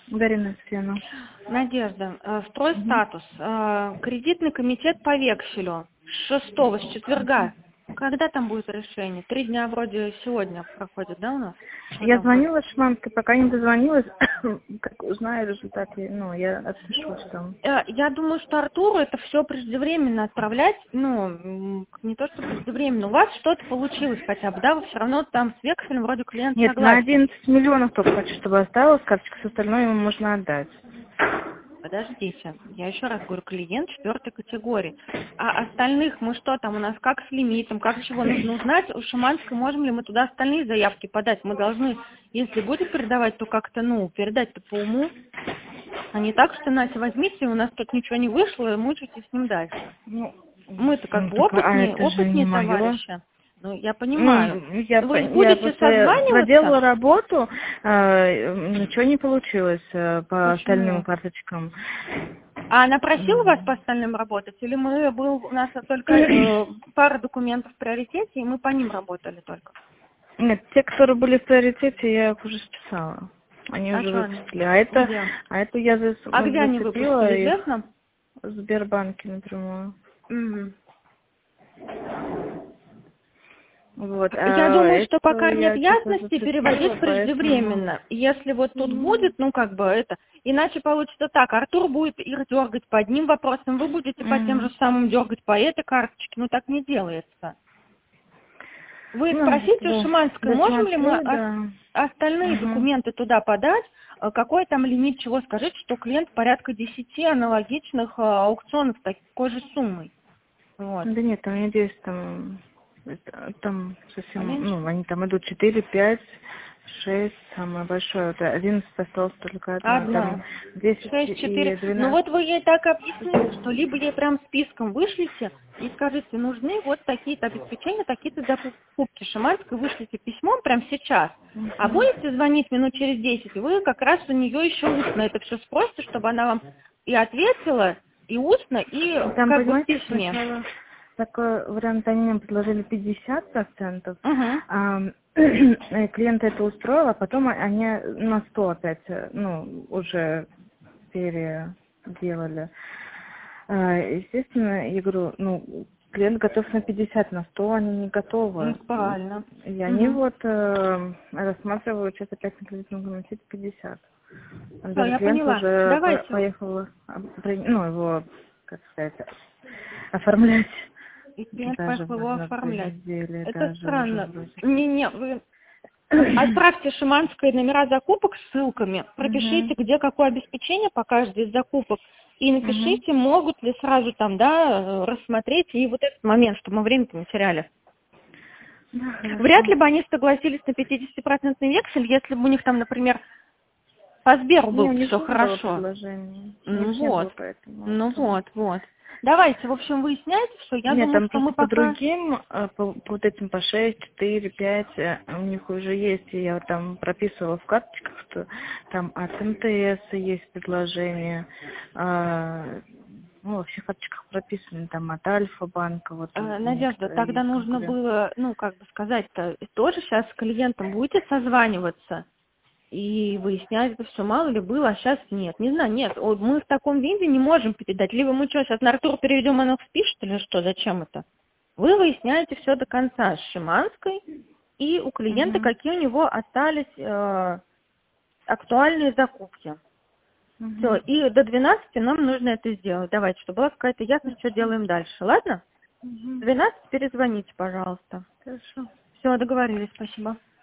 Дарина Сена. Надежда, стройстатус. Кредитный комитет по векселю. С 6-го, с четверга. Когда там будет решение? 3 дня вроде сегодня проходит, да, у нас? Я звонила Шиманской, пока не дозвонилась. Как узнаю результаты, я отпишусь там. Я думаю, что Артуру это все преждевременно отправлять, не то что преждевременно. У вас что-то получилось хотя бы, да? Вы все равно там с векселем вроде клиент Нет, на согласен. 11 миллионов только хочу, чтобы осталось, карточка, с остальное ему можно отдать. Подождите, я еще раз говорю, клиент 4-й категории. А остальных мы что там, у нас как с лимитом, как чего нужно узнать? У Шиманской можем ли мы туда остальные заявки подать? Мы должны, если будем передавать, то как-то, передать-то по уму. А не так, что, Настя, возьмите, у нас тут ничего не вышло, мучайтесь с ним дальше. Мы-то как бы это же не опытнее моё. товарищи. Я понимаю. Я Вы будете просто проделала созваниваться? работу, ничего не получилось по остальным Почему? карточкам. А она просила вас по остальным работать? Или у нас только пара документов в приоритете, и мы по ним работали только? Нет, те, которые были в приоритете, я их уже списала. Они А уже что они? выпустили. Где? А эту я А где они зацепила выпустили, их известно? в Сбербанке напрямую. Мгм. Вот. Я думаю, что Это пока нет я что-то ясности, зацепила, переводить поэтому... преждевременно. Если вот тут будет, иначе получится так, Артур будет их дергать по одним вопросам, вы будете по тем же самым дергать по этой карточке, так не делается. Вы спросите у Шиманской, можем ли мы остальные документы туда подать, какой там лимит чего, скажите, что клиент порядка 10 аналогичных аукционов с такой же суммой. Вот. Да нет, там не 10, там Поменьше? совсем, они там идут 4, 5, 6, самое большое. Вот 11 осталось только одна. Там 10 6, и 4. 12. Вы ей так объясните, что либо ей прям списком вышлите и скажите, нужны вот такие-то обеспечения, такие-то закупки. Шиманской вышлите письмом прямо сейчас. А будете звонить минут через 10, вы как раз у нее еще устно это все спросите, чтобы она вам и ответила, и устно, и Там, как бы в понимаете, письме. сначала такой вариант, они нам предложили 50%, клиента это устроило, а потом они на 100 опять, уже переделали. Естественно, я говорю, клиент готов на 50, на 100 они не готовы. Правильно. И они рассматривают сейчас опять на кредитном комитете 50. Даже Я клиент поняла. уже Давайте. поехал, его, как сказать, оформлять. И клиент Даже поехал его на 2 оформлять. недели, Это даже уже странно. вроде. Вы отправьте Шиманской номера закупок с ссылками, пропишите, где какое обеспечение по каждой из закупок, и напишите, могут ли сразу там, рассмотреть и вот этот момент, чтобы мы время-то не теряли. Вряд ли бы они согласились на 50% вексель, если бы у них там, например, по Сберу было все хорошо. Вот. Давайте, в общем, выясняйте все. Я Нет, думаю, там что мы просто по пока... другим, по вот этим по 6, 4, 5, у них уже есть, и я там прописывала в карточках, что там от МТС есть предложение, во всех карточках прописано, там от Альфа-банка. Надежда, тогда нужно было, сказать-то, тоже сейчас с клиентом будете созваниваться и выяснять это все, мало ли было, а сейчас нет. Не знаю, нет, мы в таком виде не можем передать. Либо мы что, сейчас на Артур переведем, она впишет или что, зачем это? Вы выясняете все до конца с Шиманской и у клиента, какие у него остались актуальные закупки. Все, и до 12 нам нужно это сделать. Давайте, чтобы была какая-то ясность, что делаем дальше. Ладно? В 12 перезвоните, пожалуйста. Хорошо. Все, договорились, спасибо.